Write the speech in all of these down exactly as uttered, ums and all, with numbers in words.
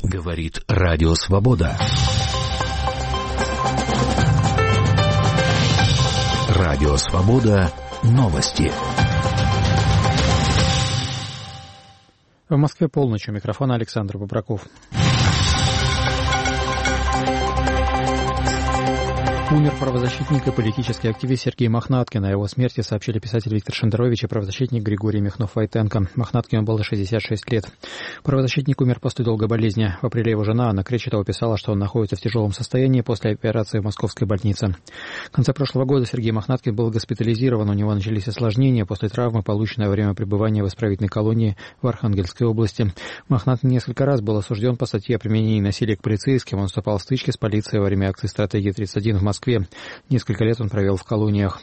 Говорит Радио Свобода. Радио Свобода. Новости. В Москве полночь. У микрофона Александр Бобраков. Умер правозащитник и политический активист Сергей Мохнаткин. О его смерти сообщили писатель Виктор Шендерович и правозащитник Григорий Михнов-Войтенко. Мохнаткину было шестьдесят шесть лет. Правозащитник умер после долгой болезни. В апреле его жена Анна Кречетова писала, что он находится в тяжелом состоянии после операции в московской больнице. В конце прошлого года Сергей Мохнаткин был госпитализирован. У него начались осложнения после травмы, полученной во время пребывания в исправительной колонии в Архангельской области. Мохнаткин несколько раз был осужден по статье о применении насилия к полицейским. Он вступал в стычки с полицией во время акции «Стратегия тридцать один» в Москве. В Москве. Несколько лет он провел в колониях.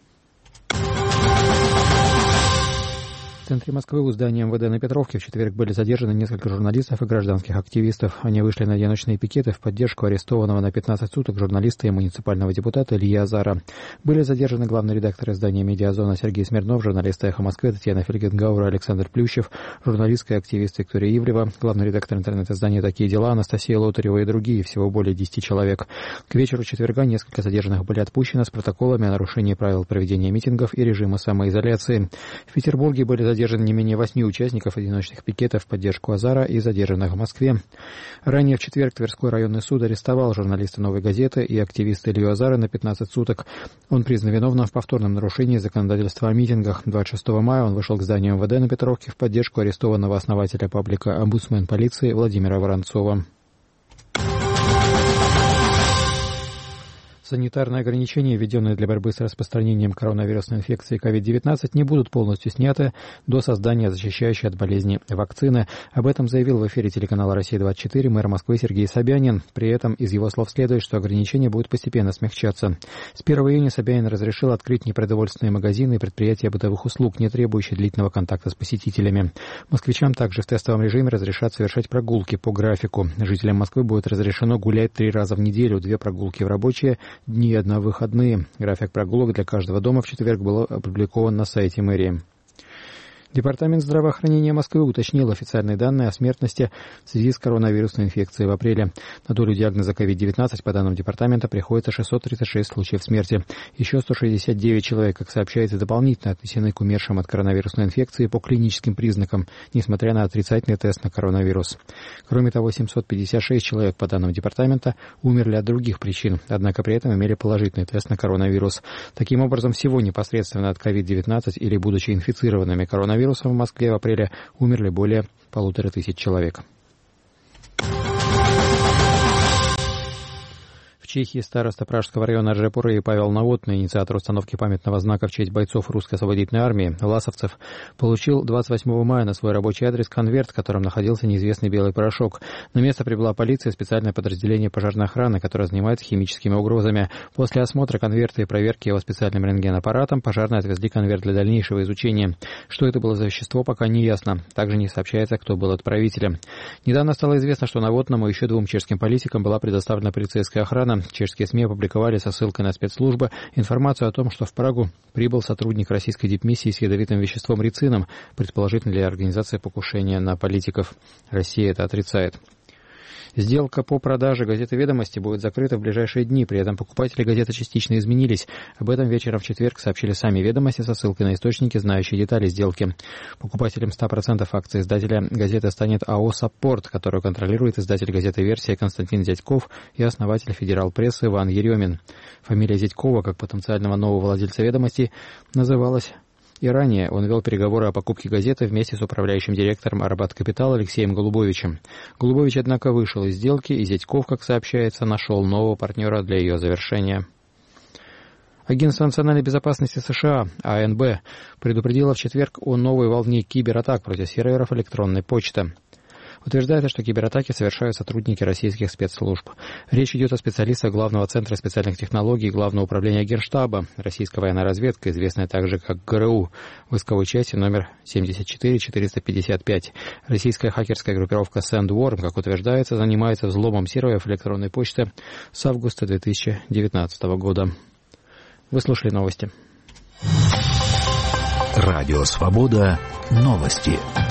В центре Москвы у здания эм вэ дэ на Петровке в четверг были задержаны несколько журналистов и гражданских активистов. Они вышли на одиночные пикеты в поддержку арестованного на пятнадцать суток журналиста и муниципального депутата Ильи Азара. Были задержаны главный редактор издания «Медиазона» Сергей Смирнов, журналисты «Эхо Москвы» Татьяна Фельгенгауэр, Александр Плющев, журналистка и активист Виктория Ивлева, главный редактор интернет-издания «Такие дела» Анастасия Лотарева и другие, всего более десяти человек. К вечеру четверга несколько задержанных были отпущены с протоколами о нарушении правил проведения митингов и режима самоизоляции. В Петербурге были задержаны Задержан не менее восьми участников одиночных пикетов в поддержку Азара и задержанных в Москве. Ранее в четверг Тверской районный суд арестовал журналиста «Новой газеты» и активиста Илью Азара на пятнадцать суток. Он признан виновным в повторном нарушении законодательства о митингах. двадцать шестого мая он вышел к зданию эм вэ дэ на Петровке в поддержку арестованного основателя паблика «Омбудсмен полиции» Владимира Воронцова. Санитарные ограничения, введенные для борьбы с распространением коронавирусной инфекции ковид девятнадцать, не будут полностью сняты до создания защищающей от болезни вакцины. Об этом заявил в эфире телеканала «Россия двадцать четыре» мэр Москвы Сергей Собянин. При этом из его слов следует, что ограничения будут постепенно смягчаться. С первого июня Собянин разрешил открыть непродовольственные магазины и предприятия бытовых услуг, не требующие длительного контакта с посетителями. Москвичам также в тестовом режиме разрешат совершать прогулки по графику. Жителям Москвы будет разрешено гулять три раза в неделю, две прогулки в рабочие дни, одна в выходные. График прогулок для каждого дома в четверг был опубликован на сайте мэрии. Департамент здравоохранения Москвы уточнил официальные данные о смертности в связи с коронавирусной инфекцией в апреле. На долю диагноза ковид девятнадцать, по данным департамента, приходится шестьсот тридцать шесть случаев смерти. Еще сто шестьдесят девять человек, как сообщается, дополнительно отнесены к умершим от коронавирусной инфекции по клиническим признакам, несмотря на отрицательный тест на коронавирус. Кроме того, семьсот пятьдесят шесть человек, по данным департамента, умерли от других причин, однако при этом имели положительный тест на коронавирус. Таким образом, всего непосредственно от ковид девятнадцать или будучи инфицированными коронавирусом в Москве в апреле умерли более полутора тысяч человек. В Чехии староста Пражского района Ржепуры Павел Новотный, инициатор установки памятного знака в честь бойцов русской освободительной армии, власовцев, получил двадцать восьмого мая на свой рабочий адрес конверт, в котором находился неизвестный белый порошок. На место прибыла полиция и специальное подразделение пожарной охраны, которое занимается химическими угрозами. После осмотра конверта и проверки его специальным рентгенаппаратом пожарные отвезли конверт для дальнейшего изучения. Что это было за вещество, пока не ясно. Также не сообщается, кто был отправителем. Недавно стало известно, что Новотному и еще двум чешским политикам была предоставлена полицейская охрана. Чешские СМИ опубликовали со ссылкой на спецслужбы информацию о том, что в Прагу прибыл сотрудник российской дипмиссии с ядовитым веществом рицином, предположительно для организации покушения на политиков. Россия это отрицает. Сделка по продаже газеты «Ведомости» будет закрыта в ближайшие дни. При этом покупатели газеты частично изменились. Об этом вечером в четверг сообщили сами «Ведомости» со ссылкой на источники, знающие детали сделки. Покупателем ста процентов акций издателя газеты станет АО «Саппорт», которую контролирует издатель газеты «Версия» Константин Дядьков и основатель «Федерал-прессы» Иван Еремин. Фамилия Дядькова, как потенциального нового владельца «Ведомостей», называлась и ранее. Он вел переговоры о покупке газеты вместе с управляющим директором Арбат Капитал Алексеем Голубовичем. Голубович, однако, вышел из сделки, и Дядьков, как сообщается, нашел нового партнера для ее завершения. Агентство национальной безопасности США, А Н Б, предупредило в четверг о новой волне кибератак против серверов электронной почты. Утверждается, что кибератаки совершают сотрудники российских спецслужб. Речь идет о специалистах Главного центра специальных технологий Главного управления Генштаба, российская военная разведка, известная также как Г Р У, войсковой части номер семьдесят четыре четыреста пятьдесят пять. Российская хакерская группировка SandWorm, как утверждается, занимается взломом серверов электронной почты с августа две тысячи девятнадцатого года. Вы слушали новости. Радио «Свобода». Новости.